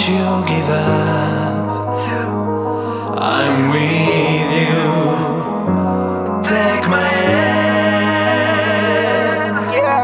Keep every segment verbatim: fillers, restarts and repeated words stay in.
you give up. I'm with you. Take my hand.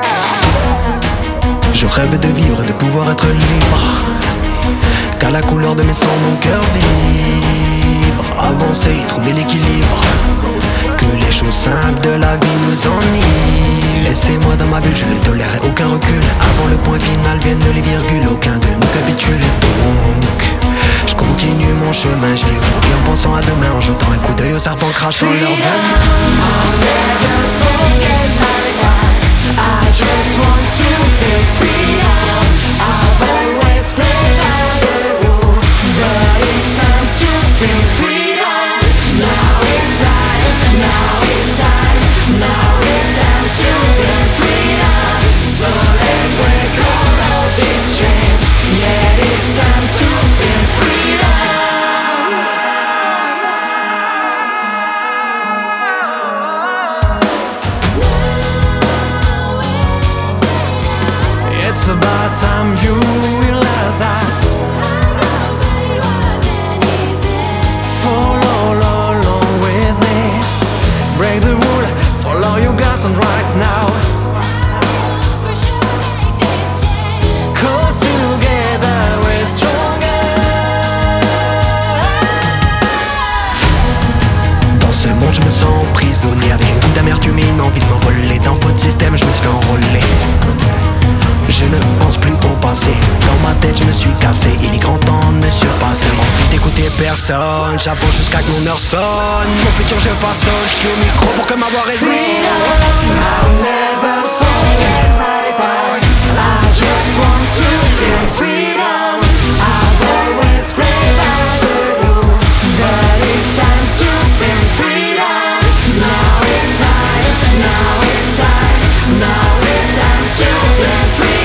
Je rêve de vivre, de pouvoir être libre. Qu'à la couleur de mes sangs, mon cœur vibre. Avancer, trouver l'équilibre. Que les choses simples de la vie nous ennuient. Laissez-moi dans ma bulle, je ne tolérerai aucun recul. Avant le point final viennent les virgules. Aucun de nous capitule. Donc je continue mon chemin. Je vis aujourd'hui en pensant à demain, en jetant un coup d'œil aux serpents crachant leur venin. I'll never forget my past. I just want to feel freedom. I've always played by the rules, but it's time to feel freedom. Now it's time, now it's time, now it's time to feel freedom. So let's break all of these chains. Yeah, it's time to feel freedom. It's about time you realize that. Follow along with me. Break the rule, follow your guts on right now. Cause together we're stronger. Dans ce monde je me sens prisonnier, avec un goût d'amertume et une envie de m'envoler. Dans votre système je me suis fait enrôler. Je ne pense plus au passé. Dans ma tête je me suis cassé. Il est grand temps de me surpasser. M'envie d'écouter personne. J'avance jusqu'à que mon heure sonne. Mon futur je façonne. Je suis au micro pour que ma voix résonne. I'll never forget my past. I just want to feel freedom. I've always played by the rules, but it's time to feel freedom. Now it's time, now it's time, now it's time to feel freedom.